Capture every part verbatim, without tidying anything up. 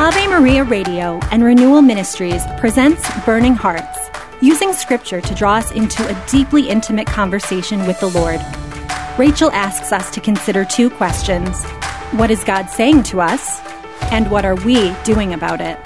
Ave Maria Radio and Renewal Ministries presents Burning Hearts, using scripture to draw us into a deeply intimate conversation with the Lord. Rachel asks us to consider two questions. What is God saying to us? And what are we doing about it?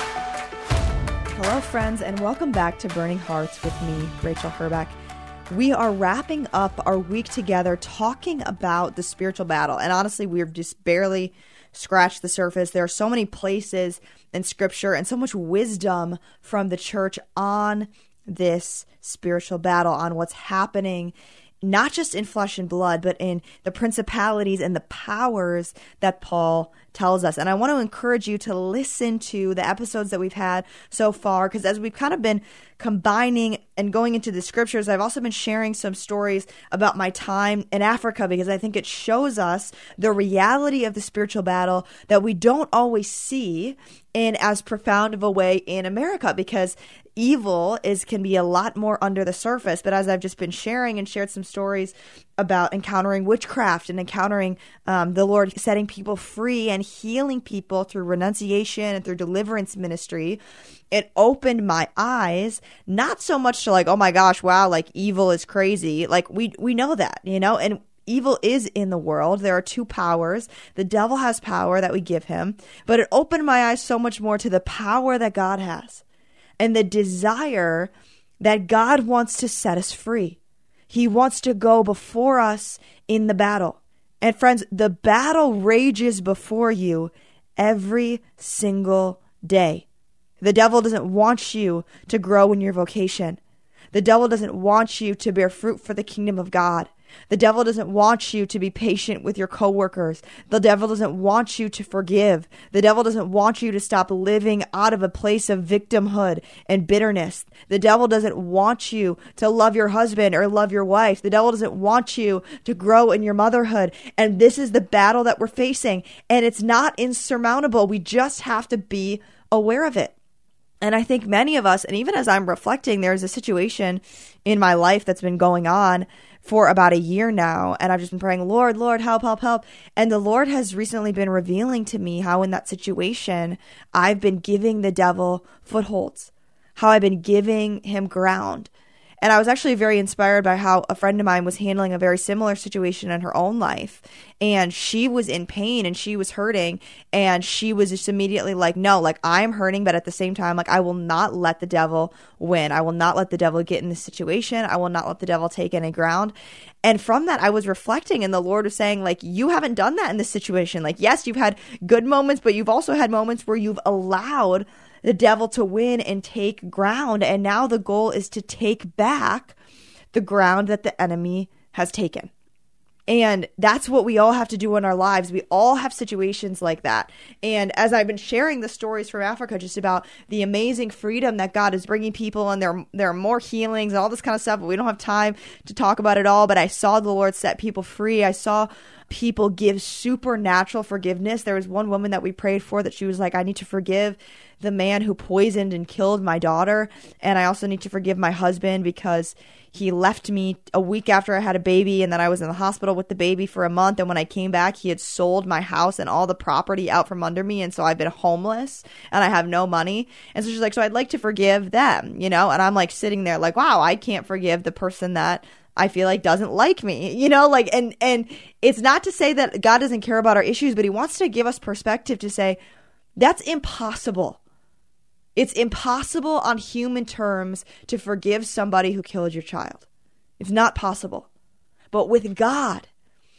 Hello, friends, and welcome back to Burning Hearts with me, Rachel Herbeck. We are wrapping up our week together talking about the spiritual battle. And honestly, we've just barely scratched the surface. There are so many places in Scripture and so much wisdom from the church on this spiritual battle, on what's happening, not just in flesh and blood, but in the principalities and the powers that Paul tells us. And I want to encourage you to listen to the episodes that we've had so far, because as we've kind of been combining and going into the scriptures, I've also been sharing some stories about my time in Africa, because I think it shows us the reality of the spiritual battle that we don't always see in as profound of a way in America, because evil is can be a lot more under the surface. But as I've just been sharing and shared some stories about encountering witchcraft and encountering um, the Lord setting people free and healing people through renunciation and through deliverance ministry, it opened my eyes, not so much to like, oh my gosh, wow, like evil is crazy. Like we we know that, you know, and evil is in the world. There are two powers. The devil has power that we give him, but it opened my eyes so much more to the power that God has and the desire that God wants to set us free. He wants to go before us in the battle. And friends, the battle rages before you every single day. The devil doesn't want you to grow in your vocation. The devil doesn't want you to bear fruit for the kingdom of God. The devil doesn't want you to be patient with your coworkers. The devil doesn't want you to forgive. The devil doesn't want you to stop living out of a place of victimhood and bitterness. The devil doesn't want you to love your husband or love your wife. The devil doesn't want you to grow in your motherhood. And this is the battle that we're facing. And it's not insurmountable. We just have to be aware of it. And I think many of us, and even as I'm reflecting, there's a situation in my life that's been going on for about a year now. And I've just been praying, Lord, Lord, help, help, help. And the Lord has recently been revealing to me how in that situation, I've been giving the devil footholds, how I've been giving him ground. And I was actually very inspired by how a friend of mine was handling a very similar situation in her own life. And she was in pain and she was hurting. And she was just immediately like, no, like I'm hurting. But at the same time, like I will not let the devil win. I will not let the devil get in this situation. I will not let the devil take any ground. And from that, I was reflecting and the Lord was saying, like, you haven't done that in this situation. Like, yes, you've had good moments, but you've also had moments where you've allowed the devil to win and take ground. And now the goal is to take back the ground that the enemy has taken. And that's what we all have to do in our lives. We all have situations like that. And as I've been sharing the stories from Africa, just about the amazing freedom that God is bringing people, and there, there are more healings and all this kind of stuff, but we don't have time to talk about it all. But I saw the Lord set people free. I saw people give supernatural forgiveness. There was one woman that we prayed for that she was like, I need to forgive the man who poisoned and killed my daughter. And I also need to forgive my husband because he left me a week after I had a baby, and then I was in the hospital with the baby for a month. And when I came back, he had sold my house and all the property out from under me. And so I've been homeless and I have no money. And so she's like, so I'd like to forgive them, you know? And I'm like sitting there like, wow, I can't forgive the person that I feel like doesn't like me, you know, like, and, and it's not to say that God doesn't care about our issues, but he wants to give us perspective to say that's impossible. It's impossible on human terms to forgive somebody who killed your child. It's not possible. But with God,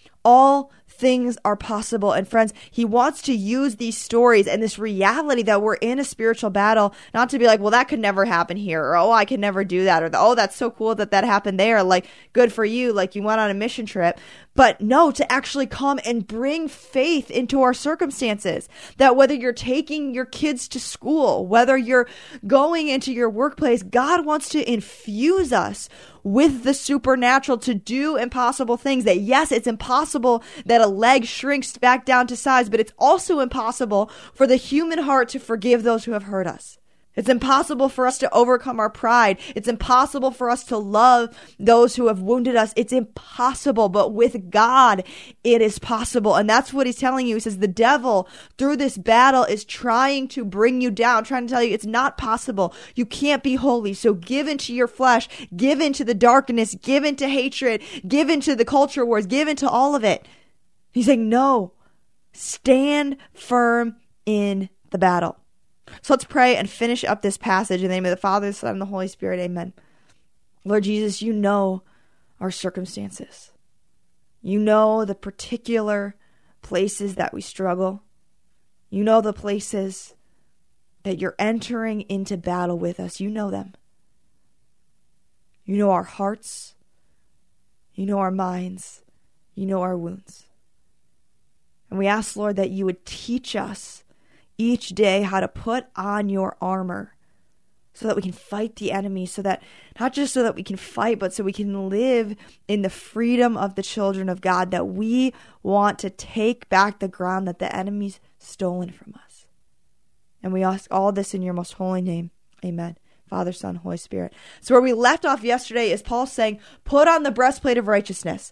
all things are possible. And friends, he wants to use these stories and this reality that we're in a spiritual battle, not to be like, well, that could never happen here, or, oh, I could never do that, or, oh, that's so cool that that happened there. Like, good for you. Like, you went on a mission trip. But no, to actually come and bring faith into our circumstances, that whether you're taking your kids to school, whether you're going into your workplace, God wants to infuse us with the supernatural to do impossible things. That yes, it's impossible that a leg shrinks back down to size, but it's also impossible for the human heart to forgive those who have hurt us. It's impossible for us to overcome our pride. It's impossible for us to love those who have wounded us. It's impossible, but with God, it is possible. And that's what he's telling you. He says the devil, through this battle, is trying to bring you down, trying to tell you it's not possible. You can't be holy. So give into your flesh, give into the darkness, give into hatred, give into the culture wars, give into all of it. He's saying, no, stand firm in the battle. So let's pray and finish up this passage in the name of the Father, the Son, and the Holy Spirit. Amen. Lord Jesus, you know our circumstances. You know the particular places that we struggle. You know the places that you're entering into battle with us. You know them. You know our hearts. You know our minds. You know our wounds. And we ask, Lord, that you would teach us each day how to put on your armor so that we can fight the enemy, so that not just so that we can fight, but so we can live in the freedom of the children of God, that we want to take back the ground that the enemy's stolen from us. And we ask all this in your most holy name. Amen. Father, Son, Holy Spirit. So where we left off yesterday is Paul saying, put on the breastplate of righteousness.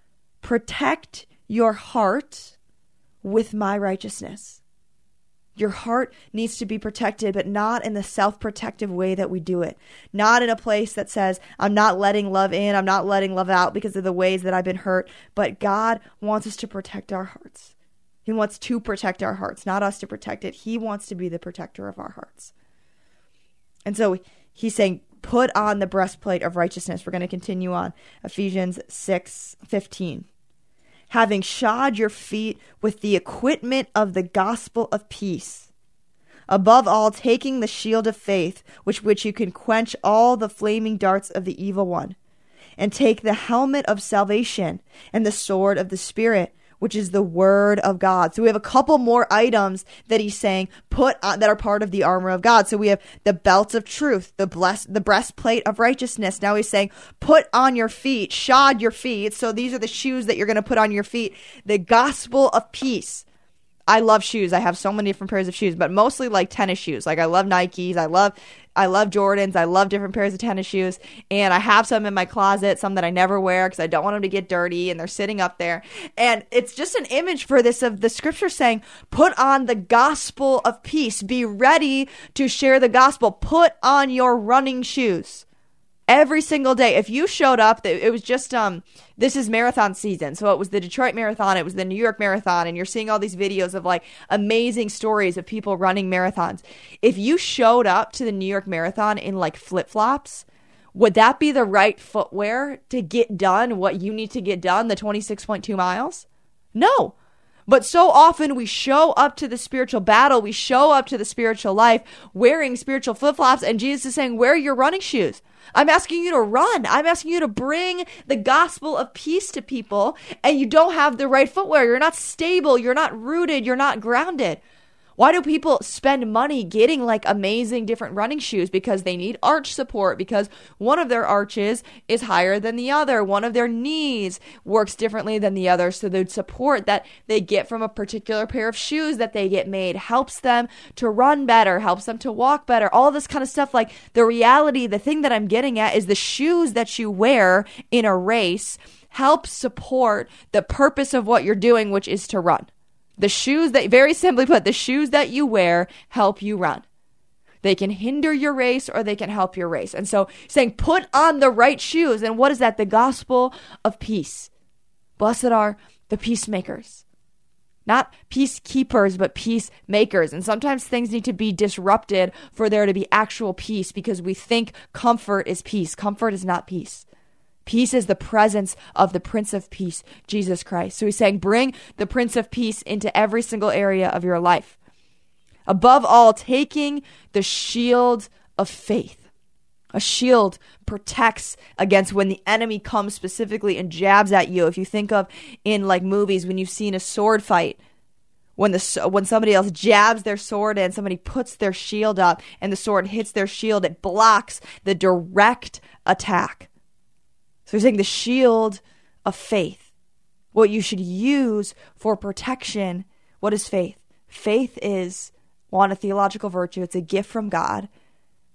Protect your heart with my righteousness. Your heart needs to be protected, but not in the self-protective way that we do it. Not in a place that says, I'm not letting love in, I'm not letting love out because of the ways that I've been hurt. But God wants us to protect our hearts. He wants to protect our hearts, not us to protect it. He wants to be the protector of our hearts. And so he's saying, put on the breastplate of righteousness. We're going to continue on. Ephesians six fifteen. Having shod your feet with the equipment of the gospel of peace. Above all, taking the shield of faith, with which you can quench all the flaming darts of the evil one. And take the helmet of salvation and the sword of the Spirit, which is the word of God. So we have a couple more items that he's saying put on, that are part of the armor of God. So we have the belt of truth, the bless, the breastplate of righteousness. Now he's saying put on your feet, shod your feet. So these are the shoes that you're going to put on your feet. The gospel of peace. I love shoes. I have so many different pairs of shoes, but mostly like tennis shoes. Like I love Nikes. I love, I love Jordans. I love different pairs of tennis shoes. And I have some in my closet, some that I never wear because I don't want them to get dirty and they're sitting up there. And it's just an image for this of the scripture saying, put on the gospel of peace. Be ready to share the gospel. Put on your running shoes. Every single day. If you showed up, it was just, um, this is marathon season. So it was the Detroit Marathon, it was the New York Marathon, and you're seeing all these videos of like amazing stories of people running marathons. If you showed up to the New York Marathon in like flip-flops, would that be the right footwear to get done what you need to get done, the twenty-six point two miles? No. But so often we show up to the spiritual battle, we show up to the spiritual life wearing spiritual flip-flops, and Jesus is saying, wear your running shoes. I'm asking you to run. I'm asking you to bring the gospel of peace to people, and you don't have the right footwear. You're not stable. You're not rooted. You're not grounded. Why do people spend money getting like amazing different running shoes? Because they need arch support, because one of their arches is higher than the other. One of their knees works differently than the other. So the support that they get from a particular pair of shoes that they get made helps them to run better, helps them to walk better, all this kind of stuff. Like the reality, the thing that I'm getting at is the shoes that you wear in a race help support the purpose of what you're doing, which is to run. The shoes that, very simply put, the shoes that you wear help you run. They can hinder your race or they can help your race. And so saying, put on the right shoes. And what is that? The gospel of peace. Blessed are the peacemakers. Not peacekeepers, but peacemakers. And sometimes things need to be disrupted for there to be actual peace because we think comfort is peace. Comfort is not peace. Peace is the presence of the Prince of Peace, Jesus Christ. So he's saying, bring the Prince of Peace into every single area of your life. Above all, taking the shield of faith. A shield protects against when the enemy comes specifically and jabs at you. If you think of in like movies, when you've seen a sword fight, when the when somebody else jabs their sword in, somebody puts their shield up and the sword hits their shield, it blocks the direct attack. So he's saying the shield of faith, what you should use for protection. What is faith? Faith is, one, a theological virtue. It's a gift from God.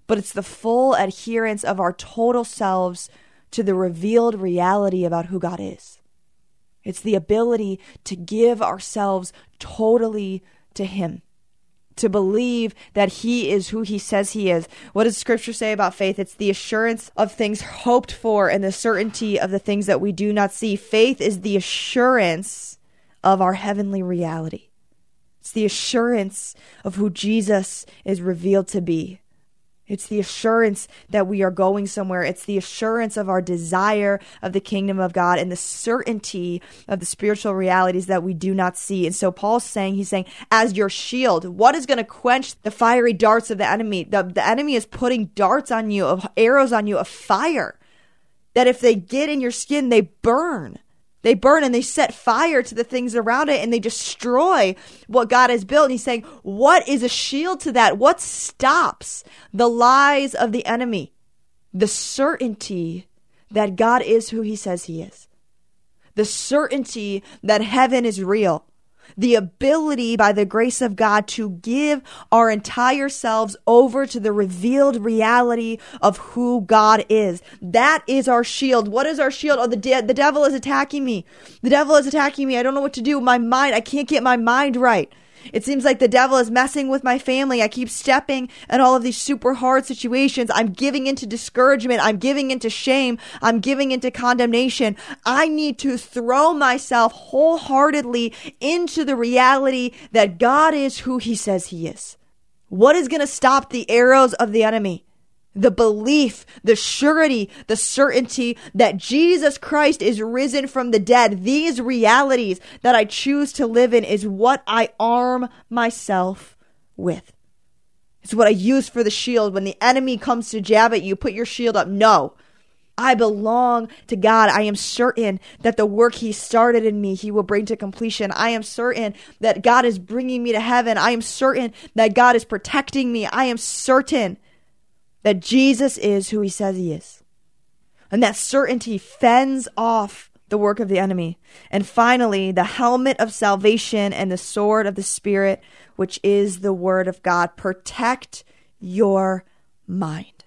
but it's the full adherence of our total selves to the revealed reality about who God is. It's the ability to give ourselves totally to Him, to believe that He is who He says He is. What does Scripture say about faith? It's the assurance of things hoped for and the certainty of the things that we do not see. Faith is the assurance of our heavenly reality. It's the assurance of who Jesus is revealed to be. It's the assurance that we are going somewhere. It's the assurance of our desire of the kingdom of God and the certainty of the spiritual realities that we do not see. And so Paul's saying, he's saying, as your shield, what is going to quench the fiery darts of the enemy? The, the enemy is putting darts on you, of arrows on you, of fire, that if they get in your skin, they burn. They burn and they set fire to the things around it and they destroy what God has built. And he's saying, what is a shield to that? What stops the lies of the enemy? The certainty that God is who He says He is. The certainty that heaven is real. The ability by the grace of God to give our entire selves over to the revealed reality of who God is. That is our shield. What is our shield? Oh, the, de- the devil is attacking me. The devil is attacking me. I don't know what to do. My mind, I can't get my mind right. It seems like the devil is messing with my family. I keep stepping in all of these super hard situations. I'm giving into discouragement. I'm giving into shame. I'm giving into condemnation. I need to throw myself wholeheartedly into the reality that God is who He says He is. What is going to stop the arrows of the enemy? The belief, the surety, the certainty that Jesus Christ is risen from the dead. These realities that I choose to live in is what I arm myself with. It's what I use for the shield. When the enemy comes to jab at you, put your shield up. No, I belong to God. I am certain that the work He started in me, He will bring to completion. I am certain that God is bringing me to heaven. I am certain that God is protecting me. I am certain that Jesus is who He says He is. And that certainty fends off the work of the enemy. And finally, the helmet of salvation and the sword of the Spirit, which is the word of God. Protect your mind.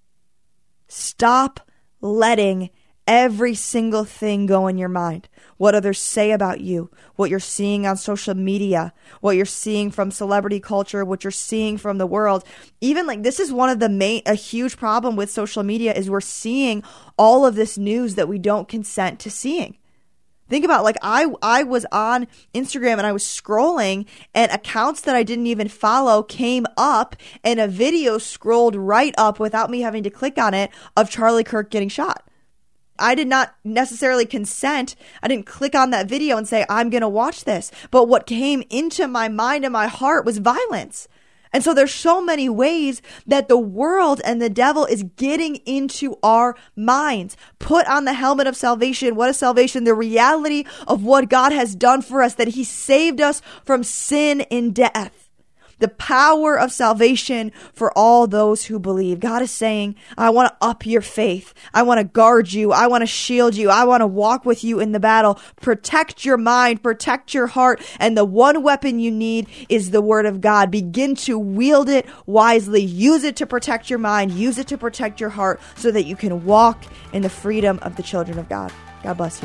Stop letting every single thing go in your mind. What others say about you, what you're seeing on social media, what you're seeing from celebrity culture, what you're seeing from the world. Even like this is one of the main, a huge problem with social media is we're seeing all of this news that we don't consent to seeing. Think about like I, I was on Instagram and I was scrolling and accounts that I didn't even follow came up and a video scrolled right up without me having to click on it of Charlie Kirk getting shot. I did not necessarily consent. I didn't click on that video and say, I'm going to watch this. But what came into my mind and my heart was violence. And so there's so many ways that the world and the devil is getting into our minds. Put on the helmet of salvation. What is salvation? The reality of what God has done for us, that He saved us from sin and death. The power of salvation for all those who believe. God is saying, I want to up your faith. I want to guard you. I want to shield you. I want to walk with you in the battle. Protect your mind, protect your heart. And the one weapon you need is the word of God. Begin to wield it wisely. Use it to protect your mind. Use it to protect your heart so that you can walk in the freedom of the children of God. God bless you.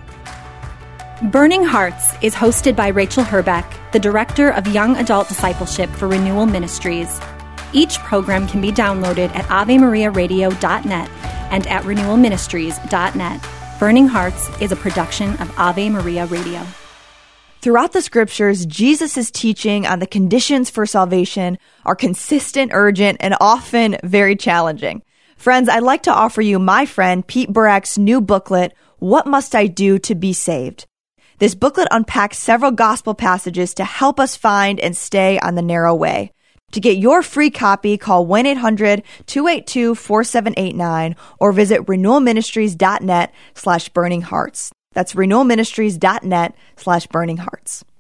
Burning Hearts is hosted by Rachel Herbeck, the Director of Young Adult Discipleship for Renewal Ministries. Each program can be downloaded at ave maria radio dot net and at renewal ministries dot net. Burning Hearts is a production of Ave Maria Radio. Throughout the scriptures, Jesus' teaching on the conditions for salvation are consistent, urgent, and often very challenging. Friends, I'd like to offer you my friend Pete Burak's new booklet, What Must I Do to Be Saved? This booklet unpacks several gospel passages to help us find and stay on the narrow way. To get your free copy, call one eight hundred two eight two four seven eight nine or visit renewal ministries dot net slash burning hearts. That's renewal ministries dot net slash burning hearts.